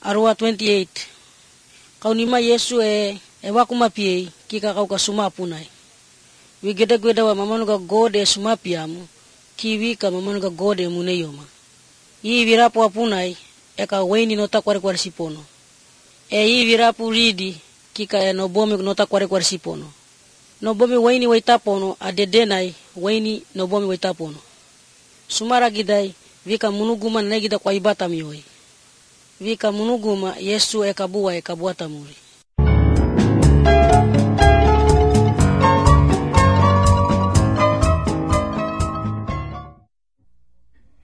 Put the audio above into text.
Arua 28. Kaunima Yesu wakumapie kika kauka sumapunai. Wigeda wa mamanuga gode sumapiamu kiwika mamanuga gode muneyoma. Hii virapu apunai eka weni nota kware sipono. Hii virapu ridi kika nobome nota kware sipono. Nobome weni waitapono adedenai weni nobome waitapono. Sumara gidai vika munuguma negida kwa ibata mioi. Vika munuguma Yesu ekabuata muri.